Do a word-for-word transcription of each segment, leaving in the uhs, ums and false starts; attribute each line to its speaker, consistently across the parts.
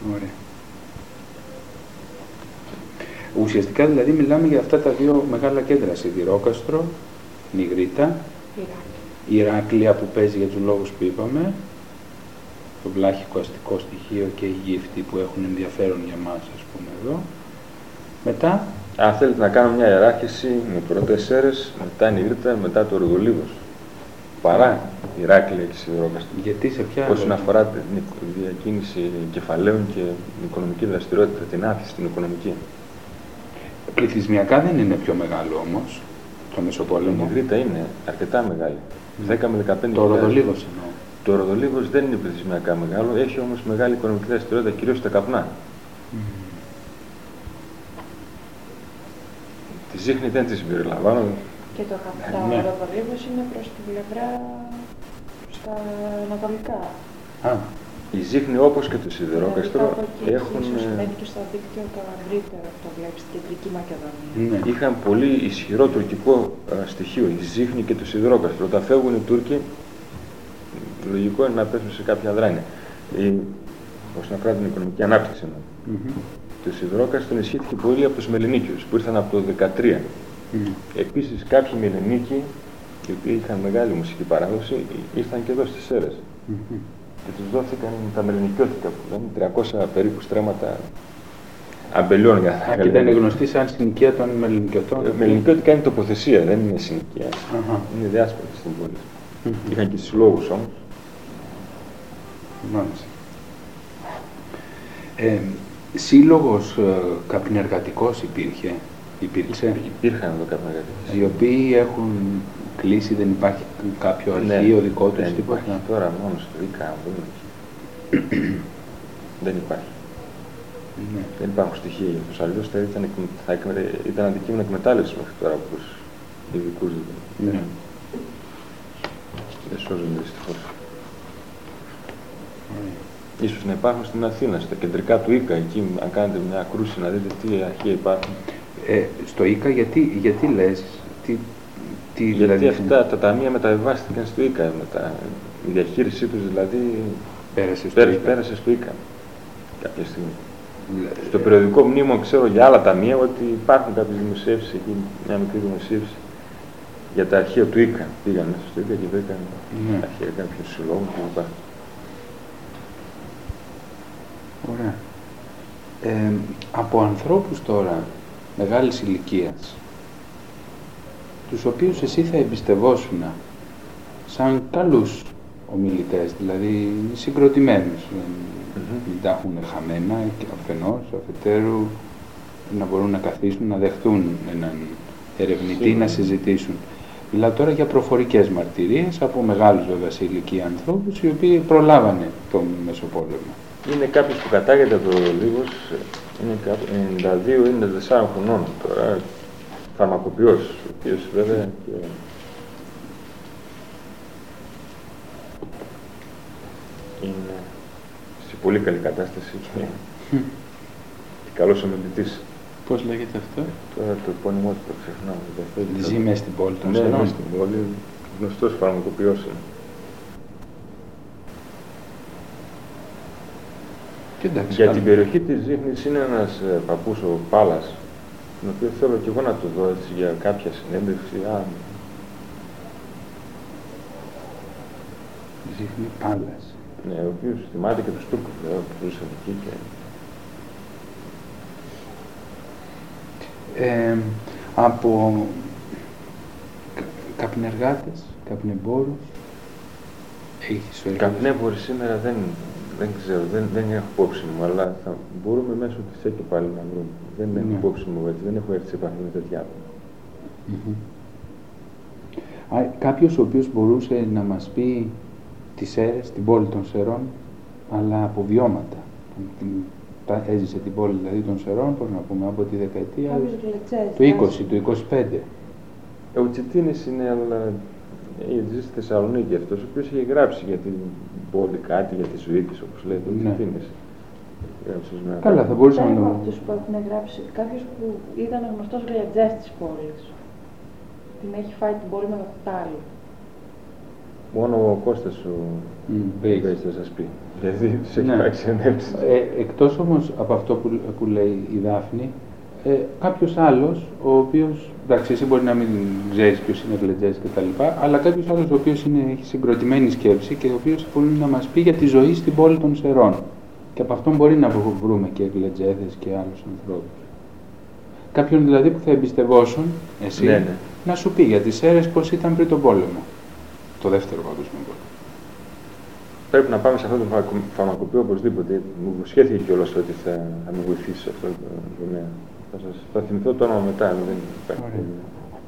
Speaker 1: Ωραία. Ουσιαστικά δηλαδή μιλάμε για αυτά τα δύο μεγάλα κέντρα, Σιδηρόκαστρο, Νιγρήτα, Ηράκλεια που παίζει για τους λόγους που είπαμε, το βλάχικο αστικό στοιχείο και η γύφτη που έχουν ενδιαφέρον για μας, ας πούμε εδώ. Μετά...
Speaker 2: Αν θέλετε να κάνω μια ιεράρχηση με πρώτες Σέρρες, μετά Νιγρήτα, μετά το Ροδολίβος. Παρά Ηράκλεια και Σιδηρόκαστρο.
Speaker 1: Γιατί σε ποια...
Speaker 2: Όσον αφορά την διακίνηση κεφαλαίων και την οικονομική δραστηριότητα, την άφηση στην οικονομική.
Speaker 1: Πληθυσμιακά δεν είναι πιο μεγάλο όμως, το Μεσοπόλεμο.
Speaker 2: Η Νιγρήτα είναι αρκετά μεγάλη. Mm. δέκα με δεκαπέντε
Speaker 1: Το Ροδολίβος εννοώ.
Speaker 2: Το Ροδολίβος δεν είναι πληθυσμιακά μεγάλο, έχει όμως μεγάλη οικονομική δραστηριότητα, κυρίως στα καπνά. Mm. Τη Ζύχνη δεν τη συμπεριλαμβάνω.
Speaker 3: Και το καπνά, ναι. Ο Ροδολίβος είναι προς την πλευρά, προς τα ανατολικά.
Speaker 1: Α.
Speaker 2: Η Ζύχνη όπως και το Σιδηρόκαστρο
Speaker 3: δηλαδή,
Speaker 2: έχουν...
Speaker 3: Ίσως σημαίνει και στο δίκτυο το ευρύτερο, το βλέπεις στην κεντρική Μακεδονία.
Speaker 2: Ναι. Είχαν πολύ ισχυρό τουρκικό α, στοιχείο, η Ζύχνη και το Σιδηρόκαστρο. Όταν φεύγουν οι Τούρκοι, λογικό είναι να πέσουν σε κάποια δράνεια. Όσον αφορά την οικονομική ανάπτυξη. Mm-hmm. Το Σιδηρόκαστρο ενισχύθηκε πολύ από τους Μελενίκιους που ήρθαν από το δεκατρία. Mm-hmm. Επίσης κάποιοι Μελενίκοι, οι οποίοι είχαν μεγάλη μουσική παράδοση, ήρθαν και εδώ στις Σέρρες. Mm-hmm. Και τους δόθηκαν τα μελενικιώτικα που λένε, τριακόσια περίπου στρέμματα αμπελιών.
Speaker 1: Α, και ήταν γνωστή σαν συνοικία των μελενικιωτών.
Speaker 2: Ε, μελενικιώτικα είναι τοποθεσία, δεν είναι συνοικία. Uh-huh. Είναι διάσπαρτη στην πόλη. Mm-hmm. Είχαν και συλλόγους όμως.
Speaker 1: Μάλιστα. Ε, σύλλογος ε, καπνεργατικός υπήρχε, υπήρξε.
Speaker 2: Υπήρχαν εδώ καπνεργατικές.
Speaker 1: Οι οποίοι έχουν κλείσει, δεν υπάρχει κάποιο αρχείο ναι, δικό τους, τίποτα.
Speaker 2: Υπάρχει τώρα μόνο στο ΙΚΑ, δεν υπάρχει. Ναι. Δεν υπάρχουν στοιχεία για τους αλλιώς, θα ήταν, θα ήταν αντικείμενο εκμετάλλευσης μέχρι τώρα από τους ειδικούς. Ναι. Ναι. Δεν σώζονται δυστυχώς. Mm. Ίσως να υπάρχουν στην Αθήνα, στα κεντρικά του ΙΚΑ, εκεί αν κάνετε μια κρούση να δείτε τι αρχεία υπάρχουν.
Speaker 1: Ε, στο ΙΚΑ γιατί, γιατί λες, τι, τι
Speaker 2: γιατί
Speaker 1: δηλαδή...
Speaker 2: αυτά τα ταμεία μεταβιβάστηκαν στο ΙΚΑ, μετα... η διαχείρισή τους δηλαδή
Speaker 1: πέρασε στο,
Speaker 2: πέρασε,
Speaker 1: ΙΚΑ.
Speaker 2: πέρασε στο ΙΚΑ κάποια στιγμή. Ε, στο περιοδικό μνήμο ξέρω για άλλα ταμεία ότι υπάρχουν κάποιες δημοσίευσεις εκεί, μια μικρή δημοσίευση για τα αρχεία του ΙΚΑ. Πήγαν μέσα στο ΙΚΑ και βρήκαν ναι. αρχεία κάποιων συλλόγων κλπ.
Speaker 1: Ωραία. Ε, από ανθρώπους τώρα μεγάλης ηλικίας, τους οποίους εσύ θα εμπιστευόσουν σαν καλούς ομιλητές, δηλαδή συγκροτημένους, mm-hmm. δεν τα έχουν χαμένα και αφενός, αφετέρου να μπορούν να καθίσουν, να δεχτούν έναν ερευνητή, mm-hmm. να συζητήσουν. Μιλάω τώρα για προφορικές μαρτυρίες από μεγάλους βέβαια σε ηλικία ανθρώπους, οι οποίοι προλάβανε τον Μεσοπόλεμο.
Speaker 2: Είναι κάποιος που κατάγεται από το Ροδολίβος, είναι ενενήντα δύο ενενήντα τέσσερα χρονών τώρα, φαρμακοποιός, ο οποίος βέβαια και... είναι σε πολύ καλή κατάσταση και, και καλός ομιλητής.
Speaker 1: Πώς λέγεται αυτό?
Speaker 2: Τώρα το επώνυμό του το ξεχνάω.
Speaker 1: Ζει μέσα στην πόλη των
Speaker 2: ναι,
Speaker 1: Σερών.
Speaker 2: Ναι, στην πόλη, γνωστός φαρμακοποιός είναι.
Speaker 1: Εντάξει,
Speaker 2: για
Speaker 1: καλά.
Speaker 2: την περιοχή της Ζύχνης είναι ένας ε, παππούς, ο Πάλας, τον οποίο θέλω και εγώ να του δω έτσι, για κάποια συνέντευξη. Α,
Speaker 1: Ζύχνη Πάλας.
Speaker 2: Ναι, ο οποίος θυμάται και τους Τούρκους, βέβαια, που ζούσαν εκεί. Και...
Speaker 1: Ε, από κα, καπνεργάτες, καπνεμπόρους, έχεις ο
Speaker 2: καπνέμποροι σήμερα δεν... Δεν ξέρω, δεν, δεν έχω υπόψη μου, αλλά θα μπορούμε μέσω της ΕΚΕ πάλι να βρούμε. Δεν έχω
Speaker 1: ναι.
Speaker 2: υπόψη μου έτσι, δεν έχω έρθει σε επαφή με τέτοια άτομα.
Speaker 1: Mm-hmm. Κάποιος ο οποίος μπορούσε να μας πει τις Σέρρες, την πόλη των Σερών, αλλά από βιώματα. Την, τα, έζησε την πόλη δηλαδή των Σερών, πώς να πούμε, από τη δεκαετία του είκοσι, του είκοσι πέντε.
Speaker 2: Ο Τσιτίνης είναι, αλλά ζει στη Θεσσαλονίκη αυτός, ο οποίος είχε γράψει για την πόλη κάτι, για τη ζωή της, όπως λέει το ναι. Τσιτίνης.
Speaker 1: Καλά, θα μπορούσαμε
Speaker 3: να...
Speaker 1: να...
Speaker 3: αυτούς που έχουν γράψει, κάποιος που ήταν γνωστός γλιατζές της πόλης. Την έχει φάει την πόλη με το κουτάλι.
Speaker 2: Μόνο ο Κώστας ο Μπέης θα σας πει. Γιατί τους έχει πάει συνέντευξη.
Speaker 1: Ε, εκτός όμως από αυτό που, που λέει η Δάφνη, ε, κάποιος άλλος, ο οποίος, εντάξει, εσύ μπορεί να μην ξέρεις ποιος είναι Γκλεντζές και τα λοιπά, αλλά κάποιος άλλος ο οποίος είναι, έχει συγκροτημένη σκέψη και ο οποίος μπορεί να μας πει για τη ζωή στην πόλη των Σερών. Και από αυτόν μπορεί να βρούμε και Γκλεντζέδες και άλλους ανθρώπους. Κάποιον δηλαδή που θα εμπιστευόσουν, εσύ,
Speaker 2: ναι, ναι.
Speaker 1: να σου πει για τις Σέρες πώς ήταν πριν τον πόλεμο, το δεύτερο παγκόσμιο πόλεμο.
Speaker 2: Πρέπει να πάμε σε αυτό το φαρμακοποιό οπωσδήποτε. Μου σχέθηκε κιόλας ότι θα, θα με βοηθήσει σε αυτό το τομέα. Θα, σας, θα θυμηθώ το όνομα μετά, αλλά δεν υπάρχει πρόβλημα.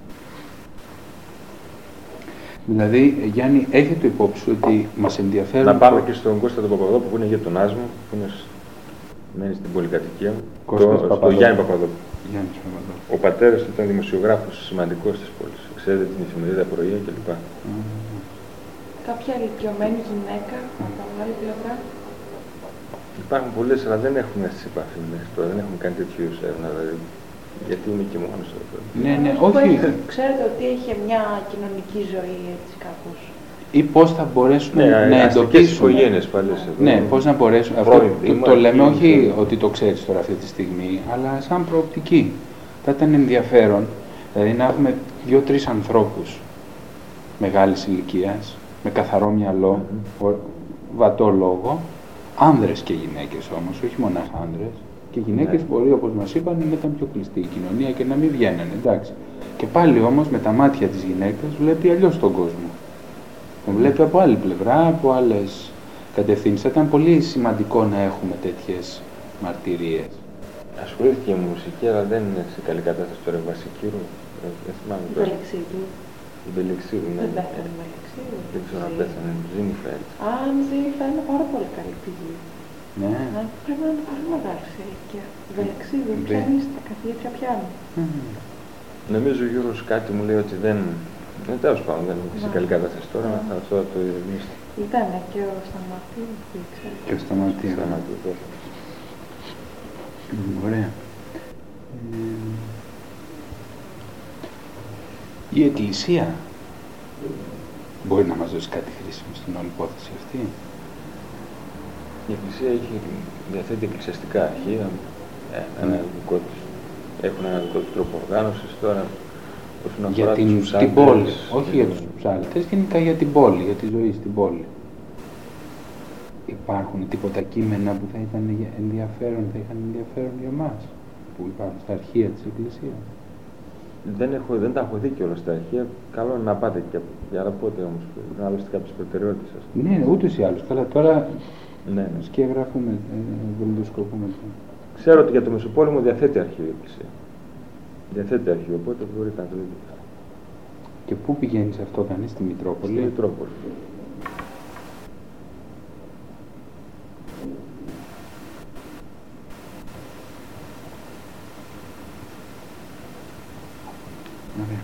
Speaker 1: Δηλαδή, Γιάννη, έχετε υπόψη ότι μας ενδιαφέρουν...
Speaker 2: Να πάμε και στον Κώστα τον Παπαδόπουλο που είναι γειτονάς μου, που είναι, μένει στην πολυκατοικία μου. Το, στο Γιάννη Παπαδόπουλο.
Speaker 1: Γιάννης Παπαδόπουλο.
Speaker 2: Ο πατέρας ήταν δημοσιογράφος σημαντικός της πόλης. Ξέρετε την εφημερίδα Πρωία κλπ.
Speaker 1: Mm.
Speaker 3: Κάποια ηλικιωμένη γυναίκα από την άλλη πλευρά.
Speaker 2: Υπάρχουν πολλές, αλλά δεν έχουμε έρθει σε επαφή μέχρι τώρα. Δεν έχουμε κάνει τέτοιου είδους έρευνα, δηλαδή. Γιατί είναι και μόνος εδώ.
Speaker 1: Ναι, ναι, όχι.
Speaker 3: Ξέρετε ότι είχε μια κοινωνική ζωή έτσι κάπως.
Speaker 1: Ή πώς θα μπορέσουν ναι, να εντοπίσουν.
Speaker 2: Οικογένειες παλιές εδώ.
Speaker 1: Ναι, πώς να μπορέσουν. Αυτό το, το λέμε όχι ότι το ξέρεις τώρα αυτή τη στιγμή, αλλά σαν προοπτική. Θα ήταν ενδιαφέρον, δηλαδή να έχουμε δύο-τρεις ανθρώπους μεγάλης ηλικίας, με καθαρό μυαλό, mm-hmm. βατό λόγο, άνδρες και γυναίκες όμως, όχι μονάχα άνδρες, και γυναίκες yeah. μπορεί, όπως μας είπαν, να ήταν πιο κλειστή η κοινωνία και να μην βγαίνανε, εντάξει. Και πάλι όμως με τα μάτια της γυναίκας βλέπει αλλιώς τον κόσμο. Τον βλέπει από άλλη πλευρά, από άλλες κατευθύνσεις. Θα ήταν πολύ σημαντικό να έχουμε τέτοιες μαρτυρίες.
Speaker 2: Ασχολήθηκε με μουσική, αλλά δεν είναι σε καλή κατάσταση τώρα. Βασικύρου, δεν θυμάμαι τώρα.
Speaker 3: Μπελεξίδου.
Speaker 2: Η Μπελεξίδου, ναι.
Speaker 3: Δεν πέθανε η Μπελεξίδου.
Speaker 2: Δεν ξέρω αν πέθανε. Ζήνιφα έτσι.
Speaker 3: Αν Ζήνιφα είναι πάρα πολύ καλή πηγή.
Speaker 1: Ναι.
Speaker 3: Πρέπει να είναι πάρα μεγάλη σε ηλικία. Η Μπελεξίδου, πιάνει στα καθηγήτρια πιάνει.
Speaker 2: Νομίζω ο Γιώργος κάτι μου λέει ότι δεν. Ναι, τέλος πάντων, δεν είναι σε καλή κατάσταση τώρα, θα αυτό το ειρηνίστη.
Speaker 3: Ήταν και ο Σταματίου, δεν ξέρω.
Speaker 1: Και ο Σταματίου. Ωραία. Ε, η Εκκλησία μπορεί να μας δώσει κάτι χρήσιμο στην όλη υπόθεση αυτή.
Speaker 2: Η Εκκλησία έχει, διαθέτει εκκλησιαστικά αρχεία, ε, ένα mm. δικό τους. Έχουν ένα δικό τους τρόπο οργάνωσης τώρα.
Speaker 1: Για την, την πόλη, όχι για τους ψάλτες, γενικά για την πόλη, για τη ζωή στην πόλη. Υπάρχουν τίποτα κείμενα που θα ήταν ενδιαφέρον, θα είχαν ενδιαφέρον για εμάς, που υπάρχουν στα αρχεία της Εκκλησίας.
Speaker 2: Δεν, έχω, δεν τα έχω δει κιόλας στα αρχεία. Καλό είναι να πάτε και για να πότε όμως, να άλλωστε κάποιες προτεραιότητες σας.
Speaker 1: Ναι, ούτως ή άλλως. Καλά, τώρα
Speaker 2: ναι, ναι.
Speaker 1: σκιαγραφούμε, βολιδοσκοπούμε.
Speaker 2: Ξέρω ότι για το Μεσοπόλεμο διαθέτει αρχείο η Εκκλησία. Διαθέτει αρχείο, οπότε μπορείτε να το δείτε.
Speaker 1: Και πού πηγαίνει σε αυτό κανείς, στη Μητρόπολη?
Speaker 2: Στη Μητρόπολη.
Speaker 1: Ωραία.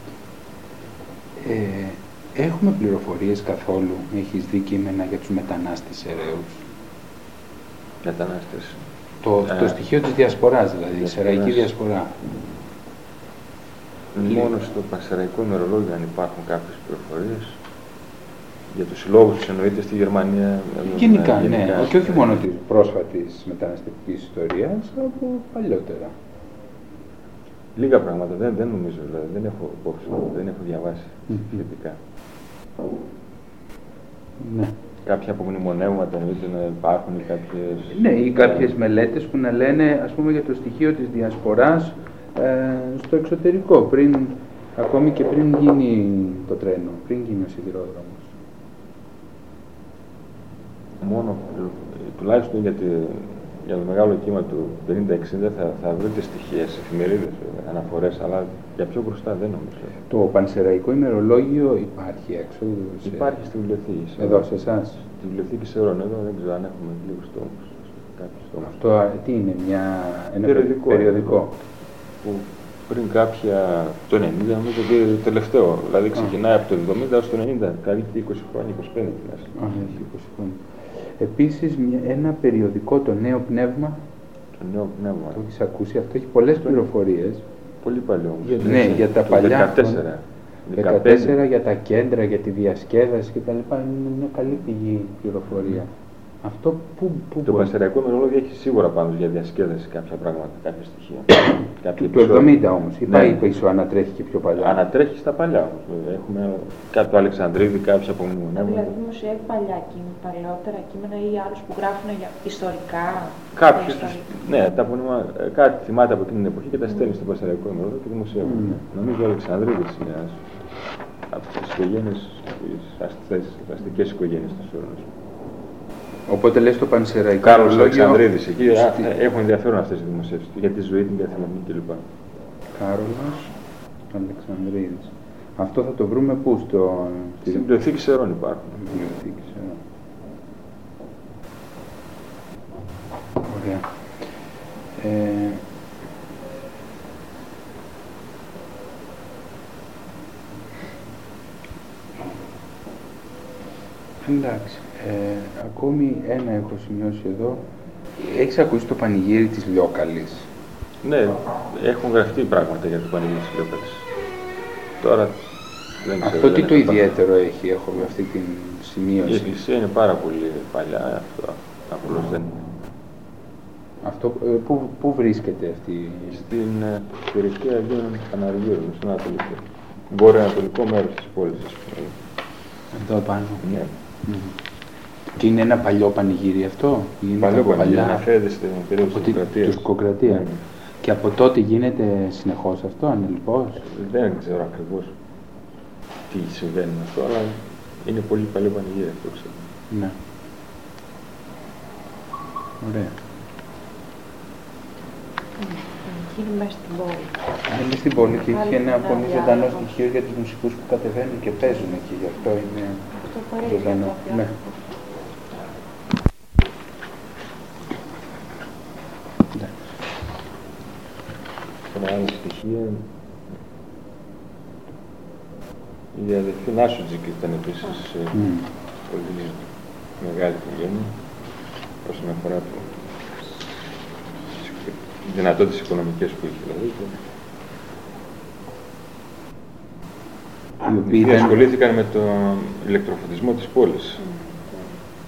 Speaker 1: Ε, έχουμε πληροφορίες καθόλου, έχεις δει κείμενα για τους μετανάστες Σεραίους?
Speaker 2: Μετανάστες.
Speaker 1: Το, ε, το στοιχείο της διασποράς, δηλαδή, η Σεραϊκή διασπορά.
Speaker 2: Μόνο στο Πανσεραϊκό ημερολόγιο αν υπάρχουν κάποιες πληροφορίες. Για τους συλλόγους τους εννοείται στη Γερμανία.
Speaker 1: Γενικά, γενικά, ναι. Και όχι μόνο της πρόσφατης μεταναστευτικής ιστορίας, από παλιότερα.
Speaker 2: Λίγα πράγματα, δεν, δεν νομίζω, δηλαδή, δεν έχω υπόψη, δεν έχω διαβάσει σχετικά.
Speaker 1: Ναι.
Speaker 2: Κάποια απομνημονεύματα εννοείται να υπάρχουν ή κάποιες...
Speaker 1: Ναι, ή κάποιες μελέτες που να λένε, ας πούμε, για το στοιχείο της διασποράς ε, στο εξωτερικό, πριν, ακόμη και πριν γίνει το τρένο, πριν γίνει ο σιδηρόδρομος.
Speaker 2: Μόνο, τουλάχιστον για, τη, για το μεγάλο κύμα του πενήντα εξήντα θα, θα βρείτε στοιχεία σε εφημερίδες, αναφορές, αλλά για πιο μπροστά δεν νομίζω.
Speaker 1: Το Πανσεραϊκό ημερολόγιο υπάρχει έξω?
Speaker 2: Υπάρχει στη βιβλιοθήκη.
Speaker 1: Εδώ, σε εσάς?
Speaker 2: Στη βιβλιοθήκη Σερών, εδώ δεν ξέρω αν έχουμε λίγους τόμους.
Speaker 1: Αυτό τι είναι, μια, ένα
Speaker 2: περιοδικό,
Speaker 1: περιοδικό
Speaker 2: που πριν κάποια, το ενενήντα, νομίζω ότι το τελευταίο, δηλαδή ξεκινάει από το εβδομήντα έως το ενενήντα, καλύπτει είκοσι χρόνια, είκοσι πέντε τουλάχιστον.
Speaker 1: Α, έχει είκοσι χρόνια. Επίσης, μια, ένα περιοδικό, το Νέο Πνεύμα.
Speaker 2: Το Νέο Πνεύμα.
Speaker 1: Το έχεις ακούσει, αυτό έχει πολλές πληροφορίες.
Speaker 2: Πολύ παλιό όμως.
Speaker 1: Για, ναι, για τα παλιά.
Speaker 2: δεκατέσσερα.
Speaker 1: δεκατέσσερα για τα κέντρα, για τη διασκέδαση κτλ. Είναι μια καλή πηγή πληροφορία. Αυτό που, που
Speaker 2: το
Speaker 1: μπορεί...
Speaker 2: Πανσεραϊκό ημερολόγιο έχει σίγουρα πάνω για διασκέδαση κάποια πράγματα, κάποια στοιχεία.
Speaker 1: Του, του εβδομήντα όμως, ή πάει πίσω, ανατρέχει και πιο παλιά.
Speaker 2: Ανατρέχει στα παλιά όμως, βέβαια. Έχουμε κάποιο Αλεξανδρίδη, κάποια από μνημονεύματα.
Speaker 3: Δηλαδή δημοσιεύει παλιά κείμενα, παλαιότερα κείμενα ή άλλους που γράφουν για ιστορικά.
Speaker 2: Κάποιους, ναι, τα απονήμα, κάτι θυμάται από εκείνη την εποχή και τα στέλνει στο Πανσεραϊκό ημερολόγιο και δημοσιεύει. Mm. Νομίζω ο Αλεξανδρίδης είναι ένας από τις οικογένειες, τις αστικές οικογένειες της Όρωνας.
Speaker 1: Οπότε λες το Πανσεραϊκό
Speaker 2: Κάρολος Αλεξανδρίδης, εκεί στη... έχουν ενδιαφέρον αυτές οι δημοσίευσεις για τη ζωή, την καθημερινή κλπ.
Speaker 1: Κάρολος Αλεξανδρίδης. Αυτό θα το βρούμε πού, στο...
Speaker 2: Στην Βιβλιοθήκη Σερών υπάρχουν.
Speaker 1: Βιβλιοθήκη Σερών. Ωραία. Ε... Εντάξει. Ε, ακόμη ένα έχω σημειώσει εδώ. Έχεις ακούσει το πανηγύρι της Λιόκαλης?
Speaker 2: Ναι, έχουν γραφτεί πράγματα για το πανηγύρι της Λιόκαλης. Τώρα δεν ξέρω.
Speaker 1: Αυτό τι το ιδιαίτερο έχει, έχω αυτή την σημείωση?
Speaker 2: Η εκκλησία είναι πάρα πολύ παλιά, αυτό απλώς δεν είναι.
Speaker 1: Αυτό, ε, πού, πού βρίσκεται αυτή?
Speaker 2: Στην ε, περιοχή Αγίων Αναργύρων, στον Ανατολικό. Βορειοανατολικό μέρος της πόλης, ας πούμε.
Speaker 1: Εδώ πάνω.
Speaker 2: Ναι.
Speaker 1: Mm. Και είναι ένα παλιό πανηγύρι αυτό?
Speaker 2: Παλιό πανηγύρι, αναφέρεται στην περίοδο της Κοκρατίας.
Speaker 1: Κοκρατία. Ναι. Και από τότε γίνεται συνεχώς αυτό, ανελιπώς?
Speaker 2: Δεν ξέρω ακριβώς τι συμβαίνει με αυτό, αλλά είναι πολύ παλιό πανηγύρι αυτό, ξέρω.
Speaker 1: Ναι. Ωραία.
Speaker 3: Είναι μέσα στην πόλη.
Speaker 1: Είναι μέσα στην πόλη και έχει ένα πολύ ζωντανό στοιχείο για τους μουσικούς που κατεβαίνουν και παίζουν εκεί, γι' αυτό είναι ζωντανό. Ναι.
Speaker 2: Ένα άλλο στοιχείο, η αδελφή Νάσουτζικ ήταν επίσης mm. πολύ μεγάλη οικογένεια όσον αφορά τις δυνατότητες οικονομικές που είχε, δηλαδή. Οι οποίοι ήταν... ασχολήθηκαν με τον ηλεκτροφωτισμό της πόλης. Mm.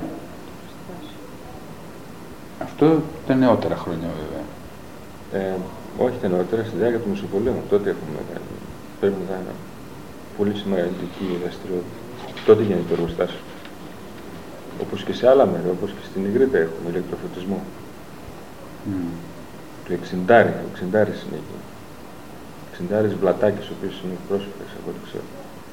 Speaker 1: Αυτό τα νεότερα χρόνια βέβαια.
Speaker 2: Ε, όχι τα νεότερα, στη διάρκεια του Μεσοπολέμου. Τότε έχουμε κάνει. Πρέπει να είναι πολύ σημαντική δραστηριότητα. Τότε γίνεται το εργοστάσιο. Όπως και σε άλλα μέρη, όπως και στην Ιγρήτα έχουμε ηλεκτροφωτισμό. Mm. Το εξιντάρι, ο εξιντάρις είναι εκεί. Εξιντάρις Βλατάκης, ο οποίος είναι πρόσφυγας, από ό,τι ξέρω.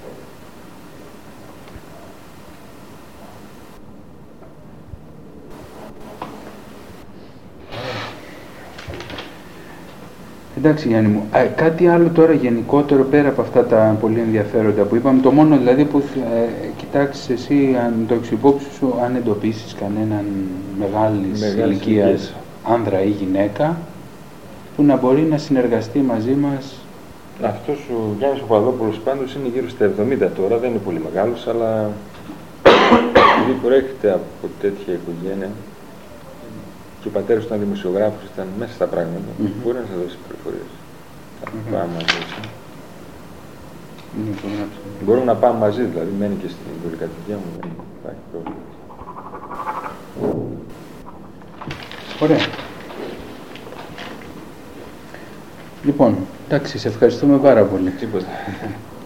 Speaker 1: Εντάξει Γιάννη μου, Α, κάτι άλλο τώρα γενικότερο πέρα από αυτά τα πολύ ενδιαφέροντα που είπαμε, το μόνο δηλαδή που ε, κοιτάξεις εσύ, αν το εξυπόψεις σου, αν εντοπίσεις κανέναν μεγάλης ηλικίας άνδρα ή γυναίκα που να μπορεί να συνεργαστεί μαζί μας.
Speaker 2: Αυτός ο Γιάννης ο Παπαδόπουλος πάντως είναι γύρω στα εβδομήντα τώρα, δεν είναι πολύ μεγάλος, αλλά επειδή προέρχεται από τέτοια οικογένεια και ο πατέρας του ήταν δημοσιογράφος, ήταν μέσα στα πράγματα, mm-hmm. μπορεί να σας δώσει πληροφορίες. Mm-hmm. Πάμε μαζί. Mm-hmm. Μπορούμε να πάμε μαζί, δηλαδή μένει και στην πολυκατοικία μου, δεν υπάρχει πρόβλημα.
Speaker 1: Ωραία. Λοιπόν, εντάξει, σε ευχαριστούμε πάρα πολύ.
Speaker 2: Τίποτα.